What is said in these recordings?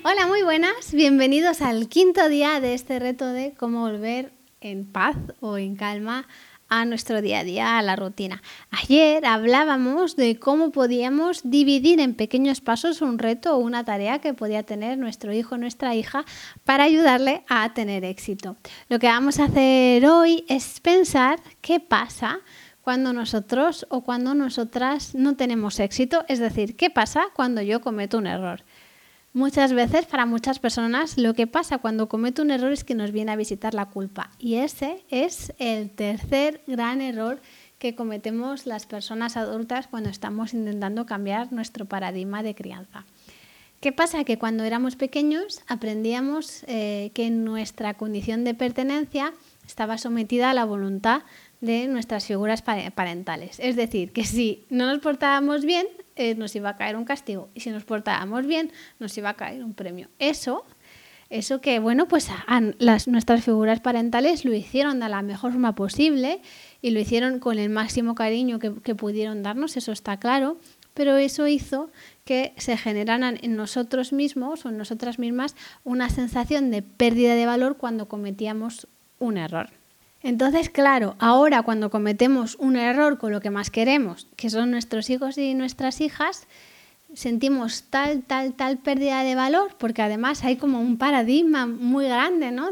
Hola, muy buenas. Bienvenidos al quinto día de este reto de cómo volver en paz o en calma a nuestro día a día, a la rutina. Ayer hablábamos de cómo podíamos dividir en pequeños pasos un reto o una tarea que podía tener nuestro hijo o nuestra hija para ayudarle a tener éxito. Lo que vamos a hacer hoy es pensar qué pasa cuando nosotros o cuando nosotras no tenemos éxito, es decir, qué pasa cuando yo cometo un error. Muchas veces, para muchas personas, lo que pasa cuando comete un error es que nos viene a visitar la culpa. Y ese es el tercer gran error que cometemos las personas adultas cuando estamos intentando cambiar nuestro paradigma de crianza. ¿Qué pasa? Que cuando éramos pequeños aprendíamos que nuestra condición de pertenencia estaba sometida a la voluntad de nuestras figuras parentales. Es decir, que si no nos portábamos bien, nos iba a caer un castigo. Y si nos portábamos bien, nos iba a caer un premio. Eso que, bueno, pues nuestras figuras parentales lo hicieron de la mejor forma posible y lo hicieron con el máximo cariño que pudieron darnos, eso está claro. Pero eso hizo que se generaran en nosotros mismos o en nosotras mismas una sensación de pérdida de valor cuando cometíamos un error. Entonces, claro, ahora cuando cometemos un error con lo que más queremos, que son nuestros hijos y nuestras hijas, sentimos tal pérdida de valor, porque además hay como un paradigma muy grande, ¿no?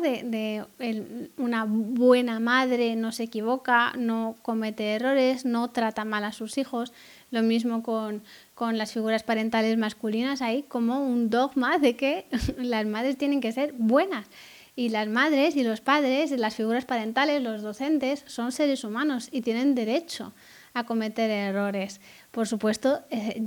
Una buena madre no se equivoca, no comete errores, no trata mal a sus hijos. Lo mismo con las figuras parentales masculinas, hay como un dogma de que las madres tienen que ser buenas. Y las madres y los padres, las figuras parentales, los docentes, son seres humanos y tienen derecho a cometer errores. Por supuesto,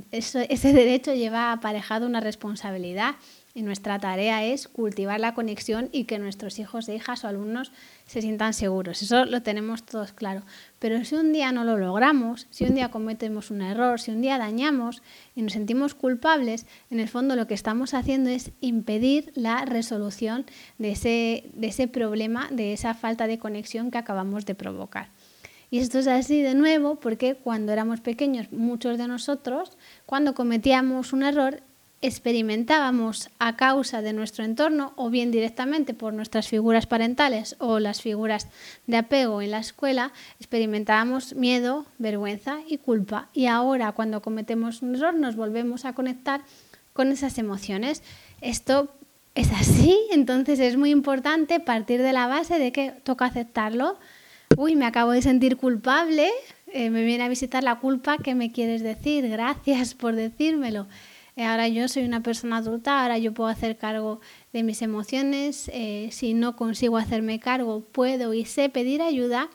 ese derecho lleva aparejado una responsabilidad y nuestra tarea es cultivar la conexión y que nuestros hijos e hijas o alumnos se sientan seguros. Eso lo tenemos todos claro. Pero si un día no lo logramos, si un día cometemos un error, si un día dañamos y nos sentimos culpables, en el fondo lo que estamos haciendo es impedir la resolución de ese problema, de esa falta de conexión que acabamos de provocar. Y esto es así de nuevo porque cuando éramos pequeños, muchos de nosotros, cuando cometíamos un error, experimentábamos a causa de nuestro entorno o bien directamente por nuestras figuras parentales o las figuras de apego en la escuela, experimentábamos miedo, vergüenza y culpa. Y ahora cuando cometemos un error nos volvemos a conectar con esas emociones. Esto es así, entonces es muy importante partir de la base de que toca aceptarlo. Uy, me acabo de sentir culpable, me viene a visitar la culpa, ¿qué me quieres decir? Gracias por decírmelo. Ahora yo soy una persona adulta, ahora yo puedo hacer cargo de mis emociones, si no consigo hacerme cargo puedo y sé pedir ayuda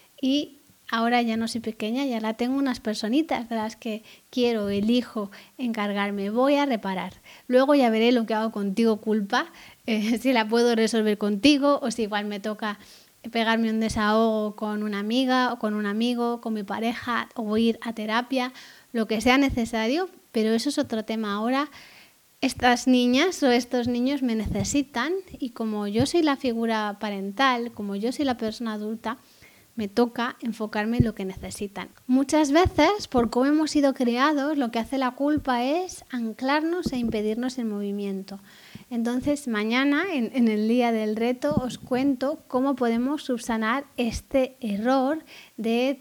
y ahora ya no soy pequeña, ya la tengo unas personitas de las que quiero, elijo encargarme, voy a reparar. Luego ya veré lo que hago contigo culpa, si la puedo resolver contigo o si igual me toca pegarme un desahogo con una amiga o con un amigo, con mi pareja o ir a terapia, lo que sea necesario, pero eso es otro tema. Ahora estas niñas o estos niños me necesitan y como yo soy la figura parental, como yo soy la persona adulta, me toca enfocarme en lo que necesitan. Muchas veces, por cómo hemos sido criados, lo que hace la culpa es anclarnos e impedirnos el movimiento. Entonces, mañana, en el día del reto, os cuento cómo podemos subsanar este error de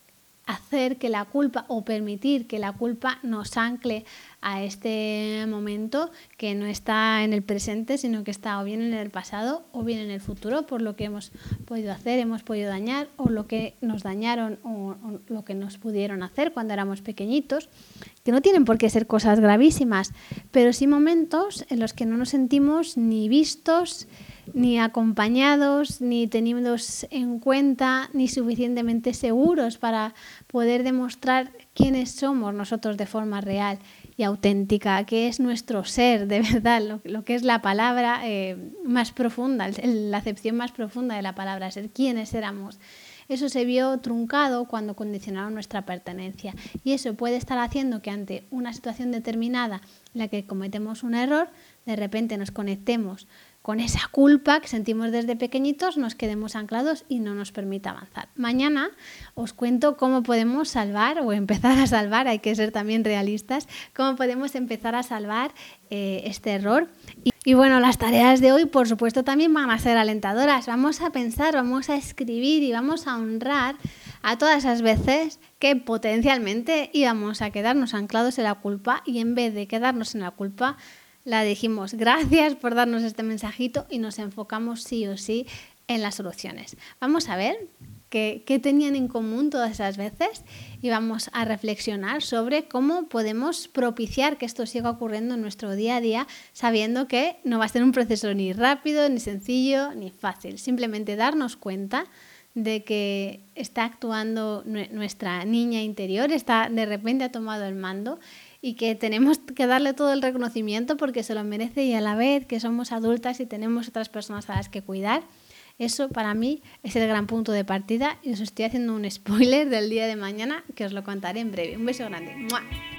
hacer que la culpa o permitir que la culpa nos ancle a este momento que no está en el presente, sino que está o bien en el pasado o bien en el futuro, por lo que hemos podido hacer, hemos podido dañar o lo que nos dañaron o lo que nos pudieron hacer cuando éramos pequeñitos, que no tienen por qué ser cosas gravísimas, pero sí momentos en los que no nos sentimos ni vistos, ni acompañados, ni tenidos en cuenta, ni suficientemente seguros para poder demostrar quiénes somos nosotros de forma real y auténtica, qué es nuestro ser, de verdad, lo que es la palabra más profunda, la acepción más profunda de la palabra ser, quiénes éramos. Eso se vio truncado cuando condicionaron nuestra pertenencia y eso puede estar haciendo que ante una situación determinada en la que cometemos un error, de repente nos conectemos con esa culpa que sentimos desde pequeñitos nos quedemos anclados y no nos permita avanzar. Mañana os cuento cómo podemos salvar o empezar a salvar, hay que ser también realistas, cómo podemos empezar a salvar este error. Y bueno, las tareas de hoy, por supuesto, también van a ser alentadoras. Vamos a pensar, vamos a escribir y vamos a honrar a todas esas veces que potencialmente íbamos a quedarnos anclados en la culpa y en vez de quedarnos en la culpa, la dijimos gracias por darnos este mensajito y nos enfocamos sí o sí en las soluciones. Vamos a ver qué tenían en común todas esas veces y vamos a reflexionar sobre cómo podemos propiciar que esto siga ocurriendo en nuestro día a día, sabiendo que no va a ser un proceso ni rápido, ni sencillo, ni fácil. Simplemente darnos cuenta de que está actuando nuestra niña interior, de repente ha tomado el mando y que tenemos que darle todo el reconocimiento porque se lo merece y a la vez que somos adultas y tenemos otras personas a las que cuidar. Eso para mí es el gran punto de partida y os estoy haciendo un spoiler del día de mañana que os lo contaré en breve. Un beso grande. ¡Mua!